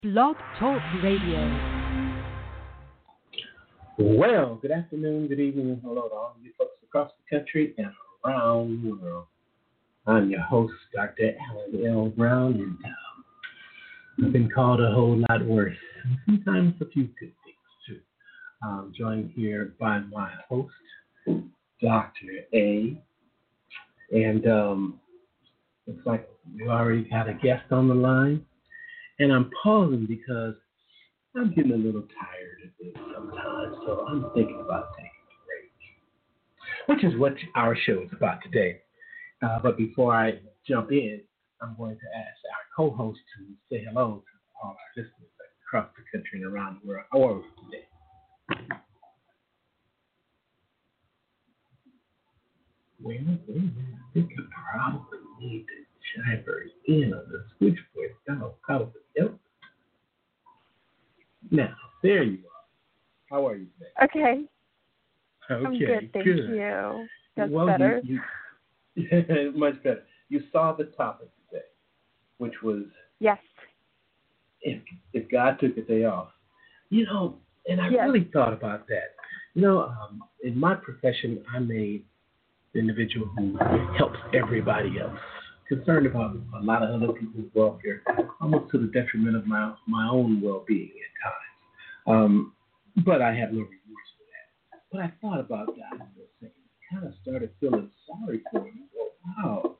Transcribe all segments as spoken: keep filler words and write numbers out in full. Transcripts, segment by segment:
Blog Talk Radio. Well, good afternoon, good evening, and hello to all of you folks across the country and around the world. I'm your host, Doctor Alan L. Brown, and um, I've been called a whole lot worse, and sometimes a few good things, too. I'm joined here by my host, Doctor A, and um, looks like we already got a guest on the line, and I'm pausing because I'm getting a little tired of this sometimes, so I'm thinking about taking a break, which is what our show is about today. Uh, but before I jump in, I'm going to ask our co-host to say hello to all our listeners across the country and around the world. How are we today? Well, well, I think I probably need to chime her in on the switchboard. Oh, probably. Yep. Now, there you are. How are you today? Okay. Okay, I'm good, thank good. you. That's well, better. You, you, much better. You saw the topic today, which was yes. If if God took a day off, you know, and I yes. really thought about that. You know, um, in my profession, I'm a individual who helps everybody else, concerned about a lot of other people's welfare, almost to the detriment of my my own well-being at times. Um, but I have no remorse for that. But I thought about God for a second. Kind of started feeling sorry for him. Well, wow,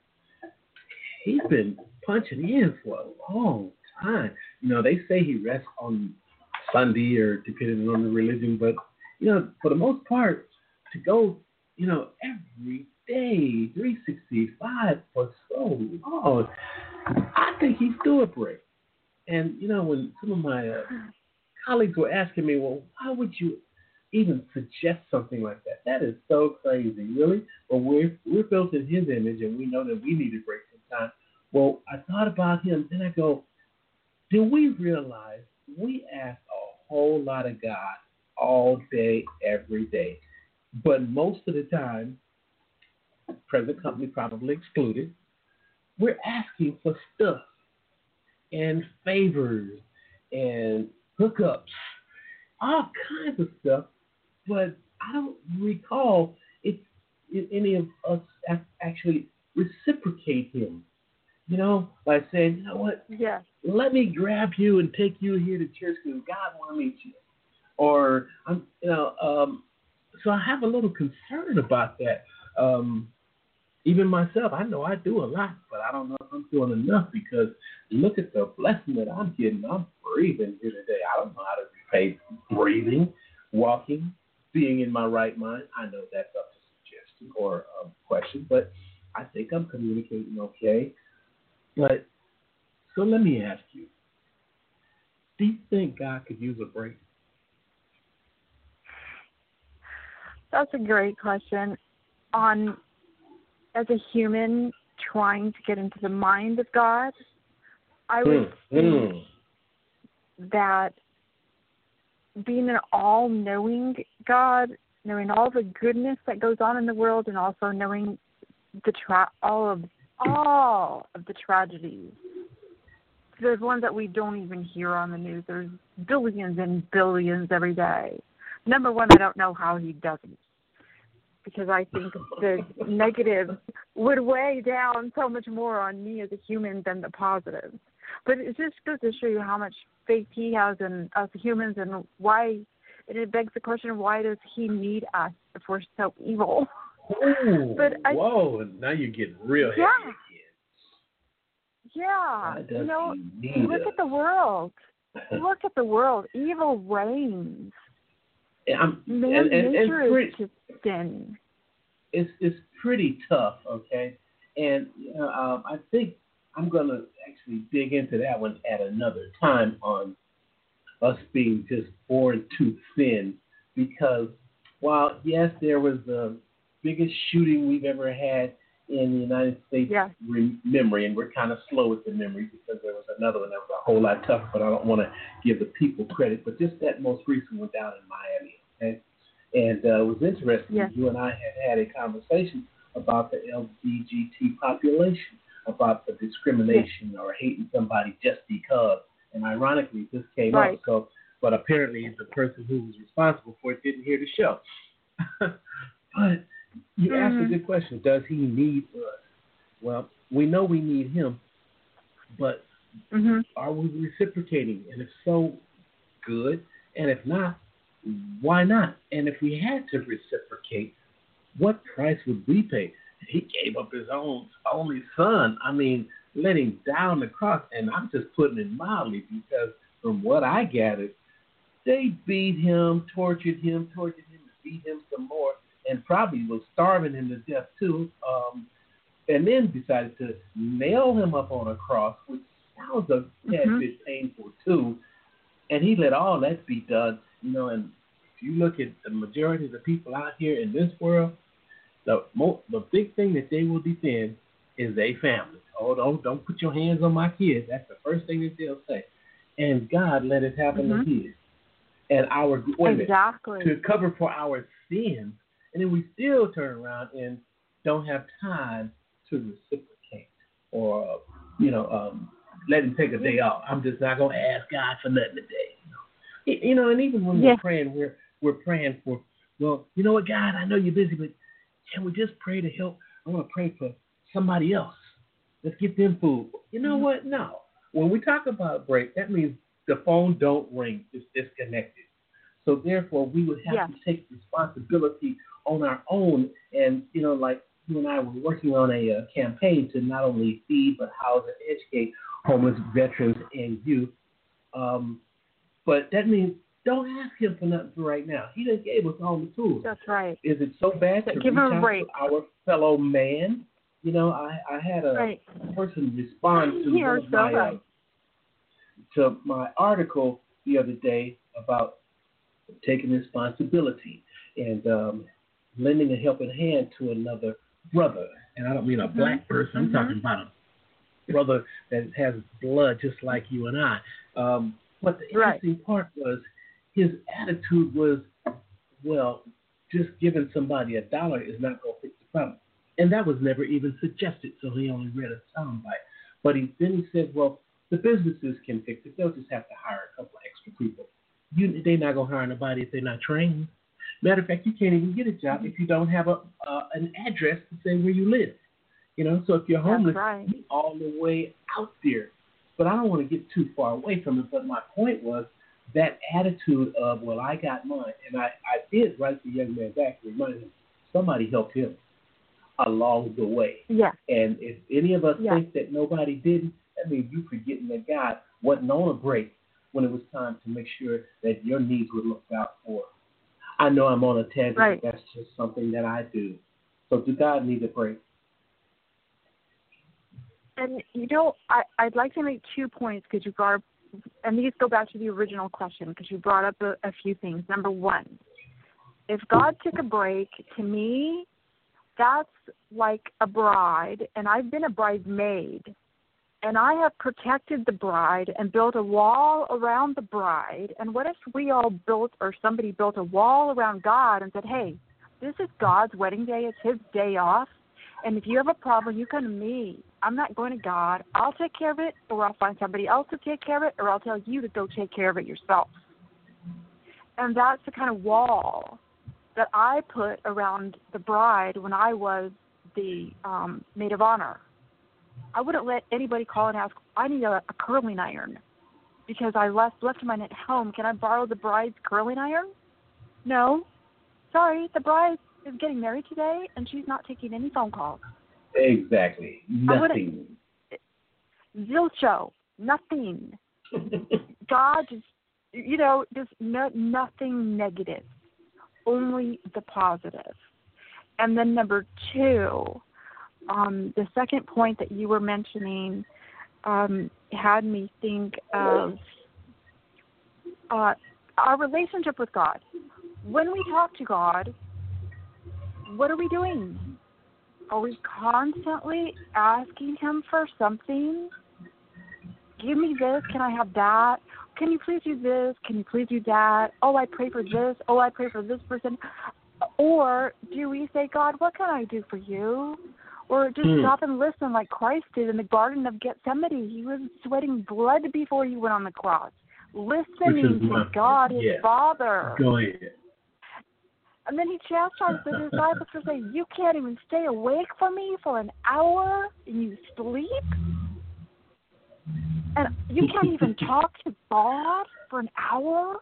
he's been punching in for a long time. You know, they say he rests on Sunday or depending on the religion, but you know, for the most part, to go, you know, every day, three sixty-five for so long, I think he's due a break. And you know, when some of my uh, colleagues were asking me, well, why would you even suggest something like that? That is so crazy, really. But we're we're built in his image, and we know that we need a break sometimes. Well, I thought about him, then I go, do we realize we ask a whole lot of God all day, every day, but most of the time, present company probably excluded, we're asking for stuff and favors and hookups, all kinds of stuff. But I don't recall if, if any of us actually reciprocate him. You know, by saying, you know what? Yeah. Let me grab you and take you here to church because God wants to meet you. Or I'm, you know, um, so I have a little concern about that. Um, even myself, I know I do a lot, but I don't know if I'm doing enough because look at the blessing that I'm getting. I'm breathing here today. I don't know how to repay breathing, walking, being in my right mind. I know that's up to suggestion or a question, but I think I'm communicating okay. But so let me ask you, do you think God could use a break? That's a great question. On as a human trying to get into the mind of God, I would mm, think mm. that being an all-knowing God, knowing all the goodness that goes on in the world, and also knowing the tra- all of all of the tragedies. There's ones that we don't even hear on the news. There's billions and billions every day. Number one, I don't know how he doesn't, because I think the negative would weigh down so much more on me as a human than the positive. But it just goes to show you how much faith he has in us humans, and why, and it begs the question, why does he need us if we're so evil? Ooh, but I, whoa, now you're getting real yeah, heavy again. Yeah, you know, look us? at the world. Look at the world. Evil reigns. I'm, Man, and, and, nature and pretty, is just sin. It's, it's pretty tough, okay? And uh, um, I think I'm going to actually dig into that one at another time on us being just born to sin, because while, yes, there was the biggest shooting we've ever had in the United States yeah. re- memory, and we're kind of slow with the memory because there was another one that was a whole lot tougher, but I don't want to give the people credit, but just that most recent one down in Miami, okay? And uh, it was interesting. Yes. You and I had had a conversation about the L G B T population, about the discrimination yes. or hating somebody just because And ironically, this came Right. up. So, but apparently, the person who was responsible for it didn't hear the show. But you mm-hmm. asked a good question. Does he need us? Well, we know we need him, but mm-hmm. are we reciprocating? And if so, good. And if not, why not? And if we had to reciprocate, what price would we pay? He gave up his own only son. I mean, let him down the cross. And I'm just putting it mildly because from what I gathered, they beat him, tortured him, tortured him, beat him some more, and probably was starving him to death too. Um, and then decided to nail him up on a cross, which sounds a tad mm-hmm. bit painful too. And he let all that be done, you know. And if you look at the majority of the people out here in this world, the mo- the big thing that they will defend is a family. Oh, don't don't put your hands on my kids. That's the first thing that they'll say. And God let it happen mm-hmm. to his. And our wait exactly to cover for our sins, and then we still turn around and don't have time to reciprocate or you know um, let him take a day off. I'm just not gonna ask God for nothing today. You know, you know and even when yeah. we're praying, we're we're praying for well, you know what, God, I know you're busy, but can we just pray to help? I want to pray for somebody else. Let's get them food. You know mm-hmm. what? No. When we talk about break, that means the phone don't ring. It's disconnected. So therefore, we would have yeah. to take responsibility on our own. And, you know, like you and I were working on a uh, campaign to not only feed, but house and educate homeless veterans and youth. Um, but that means don't ask him for nothing for right now. He just gave us all the tools. That's right. Is it so bad to Give reach him a out break. to our fellow man? You know, I, I had a right. person respond to You're one of so my, right. uh, to my article the other day about taking responsibility and um, lending a helping hand to another brother. And I don't mean a mm-hmm. black person. I'm mm-hmm. talking about a brother that has blood just like you and I. Um, but the interesting right. part was his attitude was, well, just giving somebody a dollar is not going to fix the problem. And that was never even suggested, so he only read a soundbite. But he, then he said, well, the businesses can fix it. They'll just have to hire a couple of extra people. You, they're not going to hire nobody if they're not trained. Matter of fact, you can't even get a job if you don't have a uh, an address to say where you live. You know, so if you're homeless, right. you're all the way out there. But I don't want to get too far away from it. But my point was that attitude of, well, I got mine. And I, I did write the young man back to remind him somebody helped him along the way. Yeah. And if any of us yeah. think that nobody didn't, that means you're forgetting that God wasn't on a break when it was time to make sure that your needs were looked out for. I know I'm on a tangent, right. but that's just something that I do. So do God need a break? And, you know, I, I'd like to make two points because you brought up, and these go back to the original question because you brought up a, a few things. Number one, if God took a break, to me, that's like a bride, and I've been a bridesmaid, and I have protected the bride and built a wall around the bride. And what if we all built, or somebody built a wall around God and said, hey, this is God's wedding day. It's his day off. And if you have a problem, you come to me. I'm not going to God. I'll take care of it, or I'll find somebody else to take care of it, or I'll tell you to go take care of it yourself. And that's the kind of wall that I put around the bride when I was the um, maid of honor. I wouldn't let anybody call and ask, I need a, a curling iron because I left, left mine at home. Can I borrow the bride's curling iron? No. Sorry, the bride is getting married today, and she's not taking any phone calls. Exactly. Nothing. Zilcho. Nothing. God just, you know, just no, nothing negative. Only the positive. And then number two, um, the second point that you were mentioning um, had me think of uh, our relationship with God. When we talk to God, what are we doing? Are we constantly asking him for something? Give me this. Can I have that? Can you please do this? Can you please do that? Oh, I pray for this. Oh, I pray for this person. Or do we say, God, what can I do for you? Or just Hmm. stop and listen like Christ did in the Garden of Gethsemane. He was sweating blood before he went on the cross, listening to my God, point. his Yes. Father. Go ahead. And then he chastised the disciples for saying, you can't even stay awake for me for an hour and you sleep? And you can't even talk to God for an hour?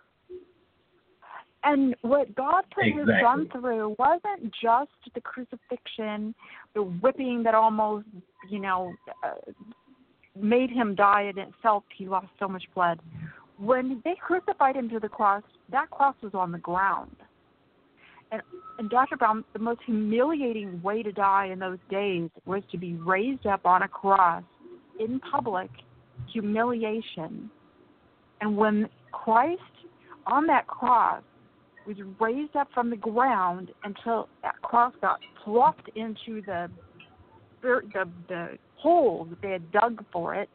And what God put Exactly. his son through wasn't just the crucifixion, the whipping that almost, you know, uh, made him die in itself. He lost so much blood. When they crucified him to the cross, that cross was on the ground. And, and Doctor Brown, the most humiliating way to die in those days was to be raised up on a cross in public, humiliation. And when Christ on that cross was raised up from the ground until that cross got plopped into the the, the hole that they had dug for it,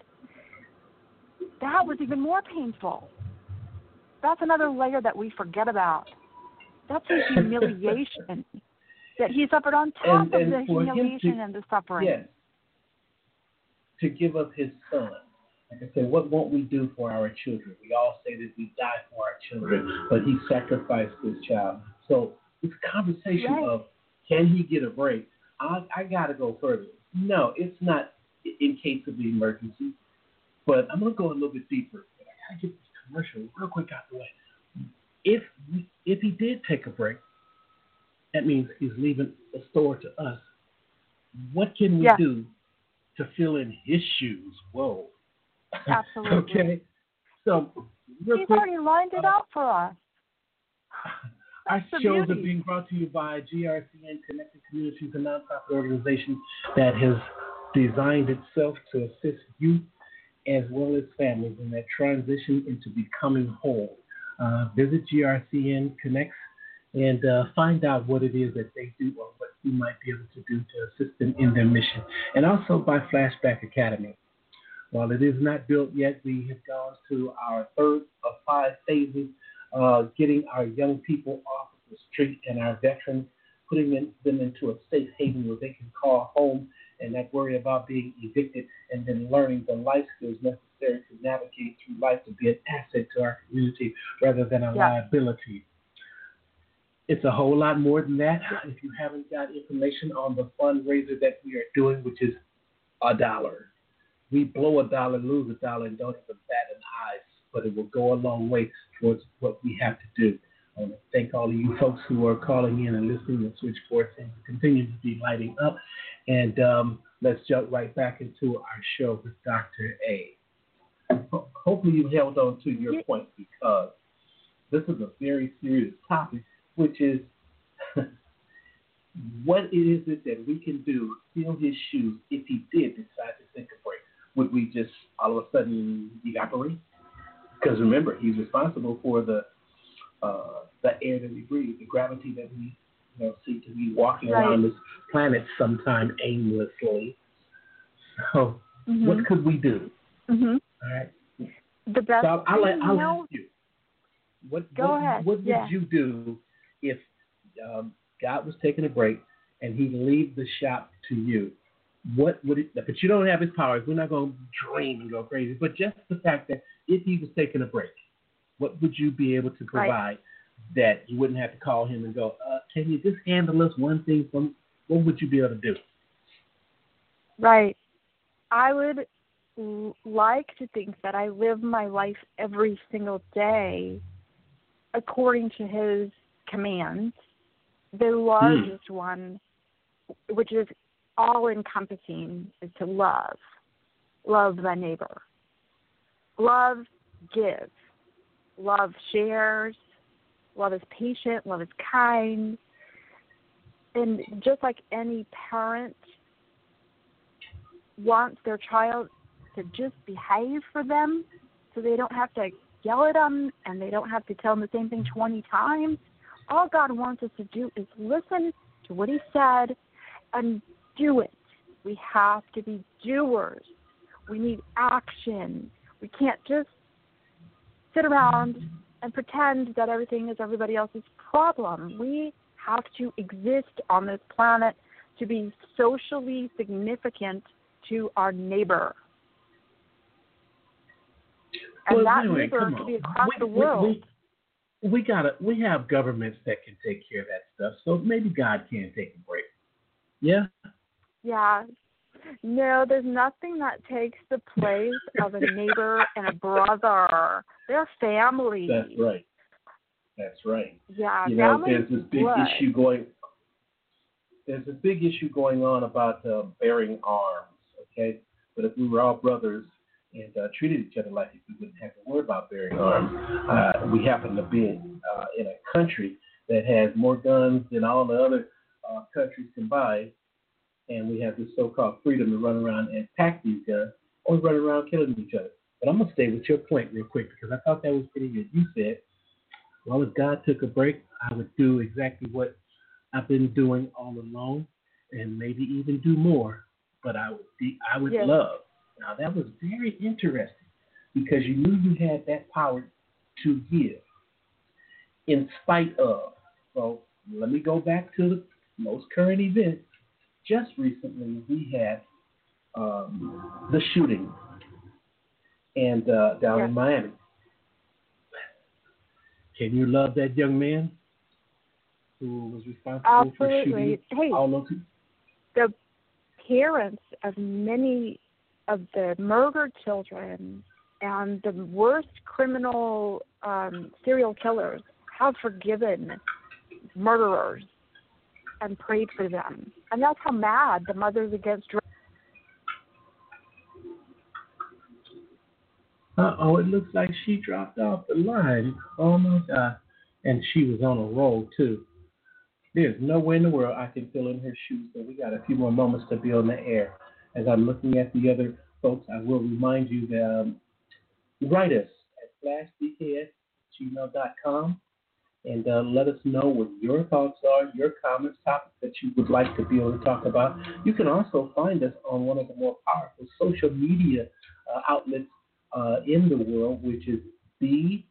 that was even more painful. That's another layer that we forget about. That's his humiliation that he suffered on top And- and of the for him humiliation to- and the suffering. Yes. To give up his son. Like I said, what won't we do for our children? We all say that we die for our children, but he sacrificed his child. So it's a conversation Right. of, can he get a break? I, I got to go further. No, it's not in case of the emergency, but I'm going to go a little bit deeper. But I got to get this commercial real quick out the way. If we, if he did take a break, that means he's leaving the store to us. What can we Yeah. do to fill in his shoes? Whoa. Absolutely. Okay. So, real He's quick, already lined it uh, out for us. our That's the shows beauty. are being brought to you by G R C N Connected Communities, a nonprofit organization that has designed itself to assist youth as well as families in that transition into becoming whole. Uh, visit G R C N Connects and uh, find out what it is that they do or what you might be able to do to assist them in their mission. And also by Flashback Academy. While it is not built yet, we have gone to our third of five phases, uh, getting our young people off of the street and our veterans, putting them, them into a safe haven where they can call home and not worry about being evicted, and then learning the life skills necessary to navigate through life to be an asset to our community rather than a Yeah. liability. It's a whole lot more than that. If you haven't got information on the fundraiser that we are doing, which is a dollar. We blow a dollar, lose a dollar, and don't even bat an eye, but it will go a long way towards what we have to do. I want to thank all of you folks who are calling in and listening to Switchboard and continue to be lighting up. And um, let's jump right back into our show with Doctor A. Ho- Hopefully you held on to your point, because this is a very serious topic, which is what is it that we can do to fill his shoes if he did decide to take a break? Would we just all of a sudden evaporate? Because remember, he's responsible for the uh, the air that we breathe, the gravity that we you know, seem to be walking Right. around this planet sometime aimlessly. So Mm-hmm. what could we do? Mm-hmm. All right. The best So I'll, thing, I'll, I'll you know, ask you. What, Go what, ahead, what would yeah. you do if um, God was taking a break and he leave the shop to you? What would it? But you don't have his powers. We're not going to dream and go crazy. But just the fact that if he was taking a break, what would you be able to provide Right. that you wouldn't have to call him and go, uh, can you just handle us one thing for me? What would you be able to do? Right. I would l- like to think that I live my life every single day according to his commands. The largest one, which is all-encompassing, is to love. Love thy neighbor. Love gives. Love shares. Love is patient. Love is kind. And just like any parent wants their child to just behave for them so they don't have to yell at them and they don't have to tell them the same thing twenty times, all God wants us to do is listen to what he said and do it. We have to be doers. We need action. We can't just sit around and pretend that everything is everybody else's problem. We have to exist on this planet to be socially significant to our neighbor. And well, that anyway, neighbor come could on. be across we, the world. We, we, we gotta. We have governments that can take care of that stuff. So maybe God can take a break. Yeah. Yeah. No, there's nothing that takes the place of a neighbor and a brother. They're family. That's right. That's right. Yeah, you know, family there's this big blood. issue going. There's a big issue going on about uh, bearing arms. Okay, but if we were all brothers and uh, treated each other like it, we wouldn't have to worry about bearing arms. Uh, we happen to be in, uh, in a country that has more guns than all the other uh, countries combined, and we have this so-called freedom to run around and pack these guns, or run around killing each other. But I'm going to stay with your point real quick because I thought that was pretty good. You said, well, if God took a break, I would do exactly what I've been doing all along and maybe even do more, but I would be, I would yes. love. Now, that was very interesting because you knew you had that power to give in spite of. So let me go back to the most current event. Just recently, we had um, the shooting and uh, down yes. in Miami. Can you love that young man who was responsible Absolutely. for shooting hey, all those people? The parents of many of the murdered children and the worst criminal um, serial killers have forgiven murderers and prayed for them. And that's how mad the Mothers Against Drugs. Uh-oh, it looks like she dropped off the line. Oh, my God. And she was on a roll, too. There's nowhere in the world I can fill in her shoes, so we got a few more moments to be on the air. As I'm looking at the other folks, I will remind you that um, write us at flash d k s at gmail dot com and uh, let us know what your thoughts are, your comments, topics that you would like to be able to talk about. You can also find us on one of the more powerful social media uh, outlets uh, in the world, which is b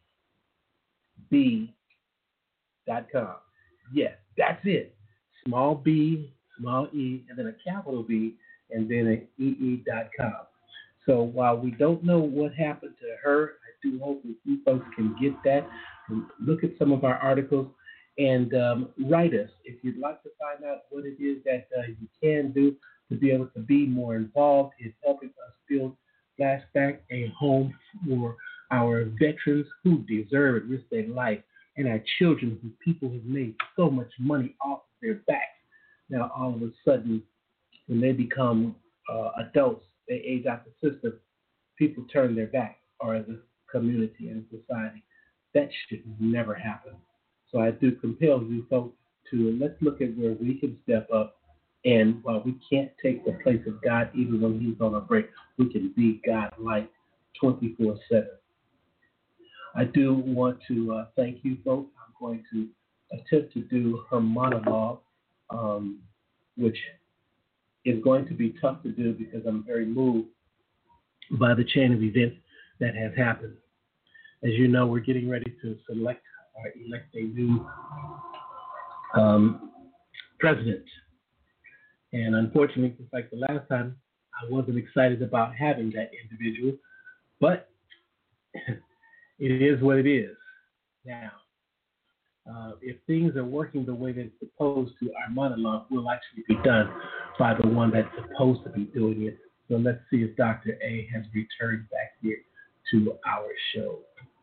b dot com. Yes, that's it. Small b, small e, and then a capital B, and then an ee dot com. So while we don't know what happened to her, I do hope that you folks can get that and look at some of our articles and um, write us if you'd like to find out what it is that uh, you can do to be able to be more involved in helping us build Flashback, a home for our veterans who deserve it, risk their life, and our children who people have made so much money off of their backs. Now, all of a sudden, when they become uh, adults, they age out the system, people turn their back, or as a community and society. That should never happen. So I do compel you folks to let's look at where we can step up. And while we can't take the place of God, even when he's on a break, we can be God-like twenty-four seven. I do want to uh, thank you folks. I'm going to attempt to do her monologue, um, which is going to be tough to do because I'm very moved by the chain of events that has happened. As you know, we're getting ready to select or elect a new um, president. And unfortunately, just like the last time, I wasn't excited about having that individual, but it is what it is. Now, uh, if things are working the way that it's supposed to, our monologue will actually be done by the one that's supposed to be doing it. So let's see if Doctor A has returned back here to our show.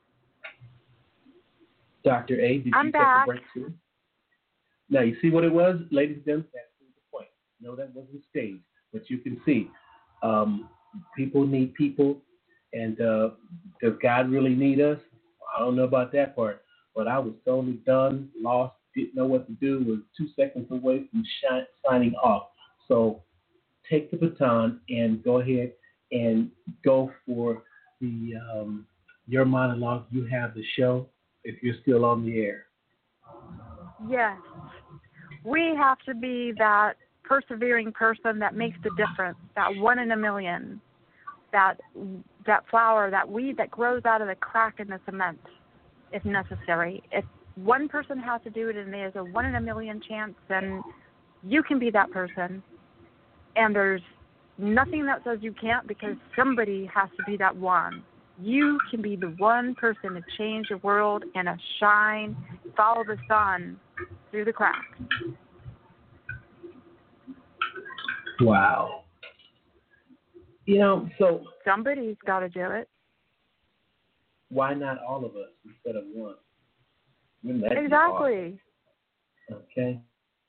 Doctor A, did I'm you back. take a break too? Now, you see what it was, ladies and gentlemen? That's the point. No, that wasn't staged, but you can see um, people need people, and uh, does God really need us? I don't know about that part, but I was totally done, lost, didn't know what to do, was two seconds away from shi- signing off. So take the baton and go ahead and go for the um, your monologue. You have the show if you're still on the air. Yes. We have to be that persevering person that makes the difference, that one in a million, that that flower, that weed that grows out of the crack in the cement, if necessary. If one person has to do it and there's a one in a million chance, then You can be that person. And there's nothing that says you can't, because somebody has to be that one. You can be the one person to change the world and to shine, follow the sun through the cracks. Wow. You know, so Somebody's got to do it. Why not all of us instead of one? Wouldn't that be Exactly. awesome? Okay.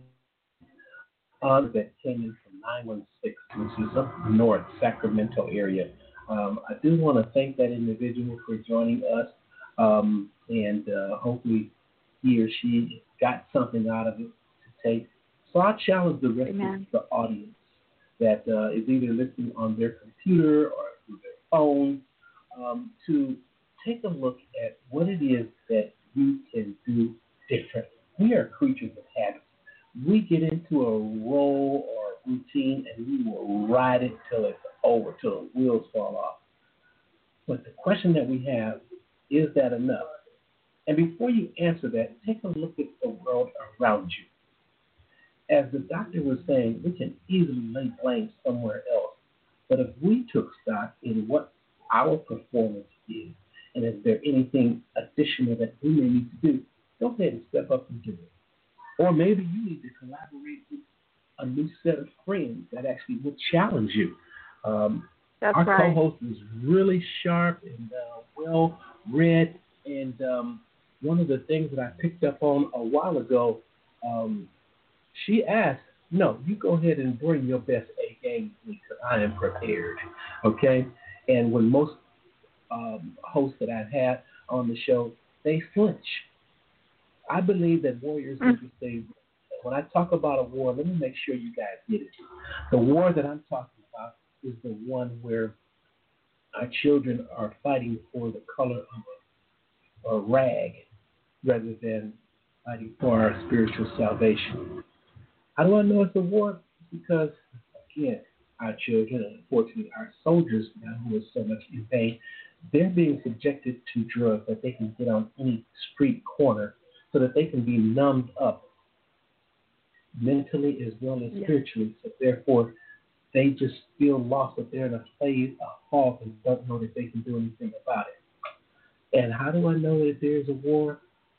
Uh, that came in from nine one six, which is up north, Sacramento area. Um, I do want to thank that individual for joining us, um, and uh, hopefully he or she got something out of it to take. So I challenge the rest Amen. of the audience that uh, is either listening on their computer or through their phone um, to take a look at what it is that you can do different. We are creatures of habit. We get into a role or a routine and we will ride it till it's over, till the wheels fall off. But the question that we have, is that enough? And before you answer that, take a look at the world around you. As the doctor was saying, we can easily lay blame somewhere else. But if we took stock in what our performance is, and is there anything additional that we may need to do, go ahead and step up and do it. Or maybe you need to collaborate with a new set of friends that actually will challenge you. Um, That's our right. co-host is really sharp and uh, well-read, and um, one of the things that I picked up on a while ago, um, she asked, no, you go ahead and bring your best A game to me because I am prepared, okay? And when most um, hosts that I've had on the show, they flinch. I believe that warriors Mm. need to stay. When I talk about a war, let me make sure you guys get it. The war that I'm talking about is the one where our children are fighting for the color of a, a rag rather than fighting for our spiritual salvation. How do I know it's a war? Because, again, our children, and unfortunately our soldiers now who are so much in pain, they're being subjected to drugs that they can get on any street corner so that they can be numbed up mentally as well as Yeah. spiritually. So therefore, they just feel lost, that they're in a place, a fog, and don't know that they can do anything about it. And how do I know that there's a war?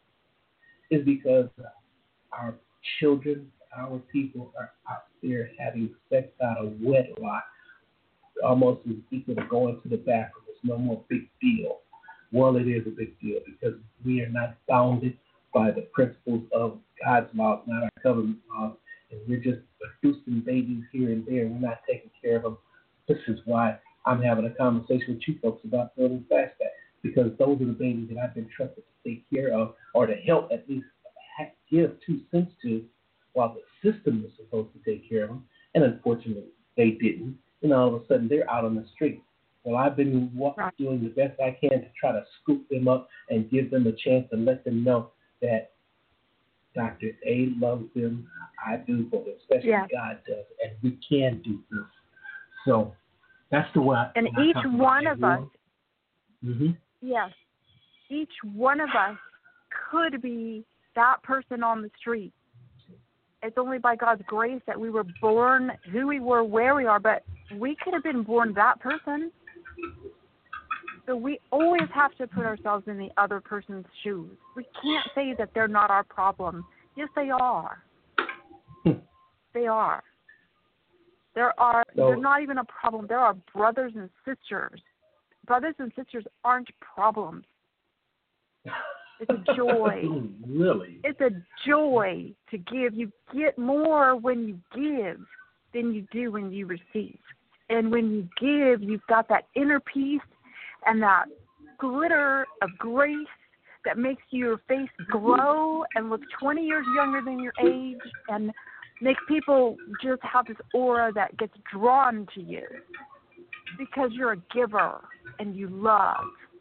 Is because our children, our people are out there having sex out of wedlock, almost as equal to going to the bathroom. It's no more big deal. Well, it is a big deal because we are not bounded by the principles of God's laws, not our government laws, and we're just producing babies here and there. We're not taking care of them. This is why I'm having a conversation with you folks about building fast back, because those are the babies that I've been trusted to take care of or to help at least give two cents to, while the system was supposed to take care of them, and unfortunately they didn't. And all of a sudden they're out on the street. Well, I've been doing the best I can to try to scoop them up and give them a chance to let them know that Doctor A loves them. I do, but especially Yeah. God does, and we can do this. So that's the way. And each one of us, mm-hmm. yes, each one of us could be that person on the street. It's only by God's grace that we were born who we were, where we are, but we could have been born that person. So we always have to put ourselves in the other person's shoes. We can't say that they're not our problem. Yes, they are. They are. There are. So, they're not even a problem. There are brothers and sisters. Brothers and sisters aren't problems. It's a joy. Really? It's a joy to give. You get more when you give than you do when you receive. And when you give, you've got that inner peace and that glitter of grace that makes your face glow and look twenty years younger than your age and makes people just have this aura that gets drawn to you because you're a giver and you love.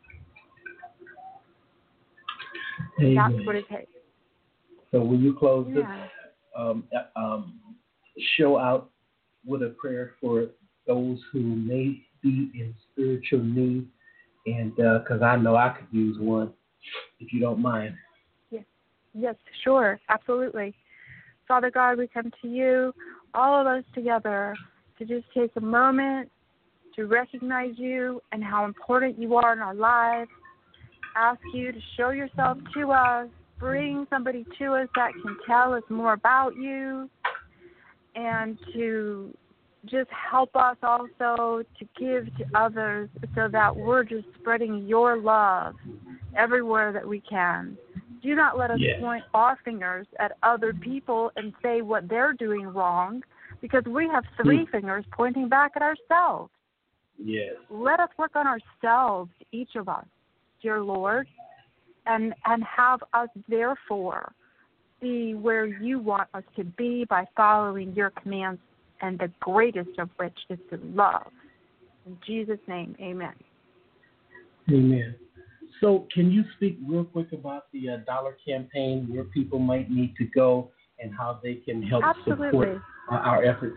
Amen. That's what it takes. So will you close Yeah. this um, um, show out with a prayer for those who may be in spiritual need? And because uh, I know I could use one, if you don't mind. Yes, yes, sure, absolutely. Father God, we come to you, all of us together, to just take a moment to recognize you and how important you are in our lives. Ask you to show yourself to us. Bring somebody to us that can tell us more about you, and to just help us also to give to others so that we're just spreading your love everywhere that we can. Do not let us yes. point our fingers at other people and say what they're doing wrong, because we have three hmm. fingers pointing back at ourselves. Yes. Let us work on ourselves, each of us, dear Lord, and, and have us therefore be where you want us to be by following your commands, and the greatest of which is to love. In Jesus' name, amen. Amen. So can you speak real quick about the uh, dollar campaign, where people might need to go and how they can help Absolutely. support uh, our efforts?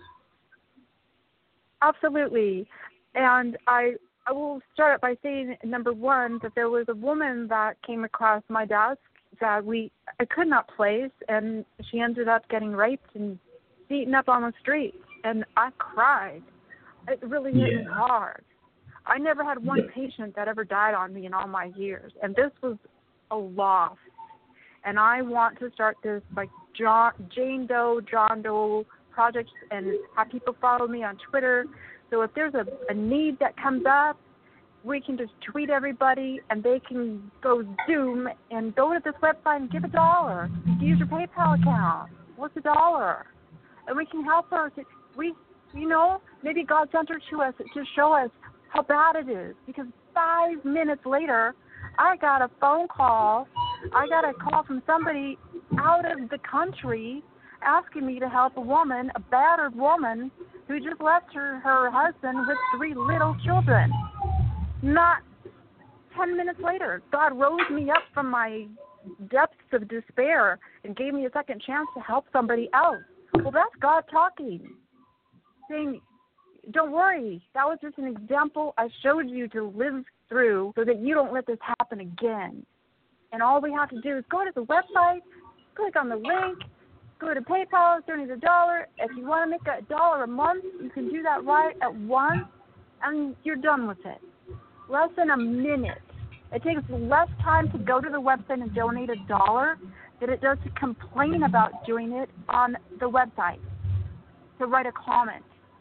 Absolutely. And I I will start by saying, number one, that there was a woman that came across my desk that we I could not place, and she ended up getting raped and beaten up on the street. And I cried. It really hit yeah. me hard. I never had one yeah. patient that ever died on me in all my years, and this was a loss. And I want to start this like John, Jane Doe, John Doe project, and have people follow me on Twitter. So if there's a, a need that comes up, we can just tweet everybody, and they can go Zoom and go to this website and give a dollar. Use your PayPal account. What's a dollar? And we can help her. To, we, you know, maybe God sent her to us to show us how bad it is. Because five minutes later, I got a phone call. I got a call from somebody out of the country asking me to help a woman, a battered woman, who just left her, her husband with three little children. Not ten minutes later, God rose me up from my depths of despair and gave me a second chance to help somebody else. Well, that's God talking, saying, don't worry, that was just an example I showed you to live through so that you don't let this happen again. And all we have to do is go to the website, click on the link, go to PayPal, donate a dollar. If you want to make a dollar a month, you can do that right at once, and you're done with it. Less than a minute. It takes less time to go to the website and donate a dollar than it does to complain about doing it on the website, to write a comment.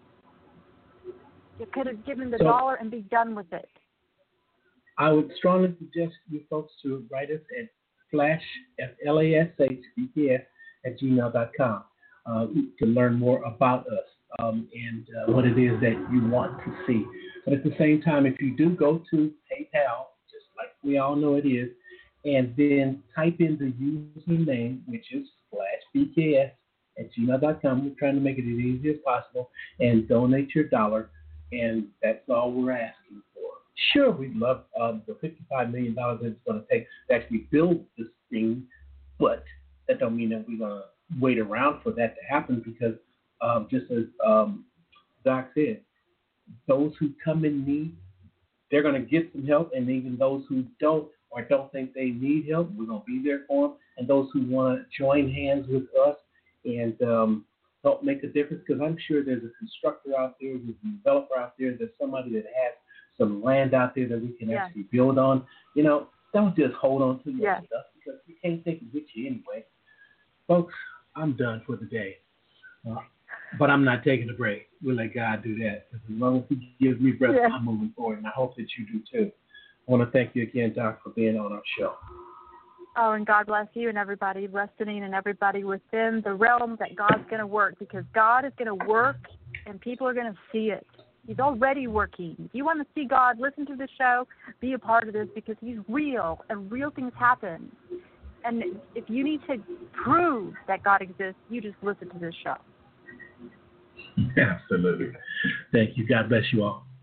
You could have given the so, dollar and be done with it. I would strongly suggest you folks to write us at flash, F L A S H, B K S, at gmail dot com uh, to learn more about us um, and uh, what it is that you want to see. But at the same time, if you do go to PayPal, just like we all know it is, and then type in the username, which is flash B K S at gmail dot com. We're trying to make it as easy as possible, and donate your dollar, and that's all we're asking for. Sure, we'd love uh, the fifty-five million dollars that it's going to take to actually build this thing, but that don't mean that we're going to wait around for that to happen, because um, just as um, Doc said, those who come in need, they're going to get some help, and even those who don't or don't think they need help, we're going to be there for them. And those who want to join hands with us and um, help make a difference, because I'm sure there's a constructor out there, there's a developer out there, there's somebody that has some land out there that we can yeah. actually build on. You know, don't just hold on to your yeah. stuff, because we can't take it with you anyway. Folks, I'm done for the day. Uh, but I'm not taking a break. We'll let God do that. As long as He gives me breath, yeah. I'm moving forward, and I hope that you do too. I want to thank you again, Doc, for being on our show. Oh, and God bless you and everybody listening and everybody within the realm that God's going to work, because God is going to work and people are going to see it. He's already working. If you want to see God, listen to the show, be a part of this, because He's real and real things happen. And if you need to prove that God exists, you just listen to this show. Absolutely. Thank you. God bless you all.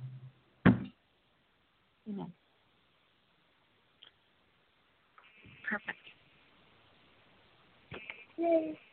Amen. Perfect. Yay.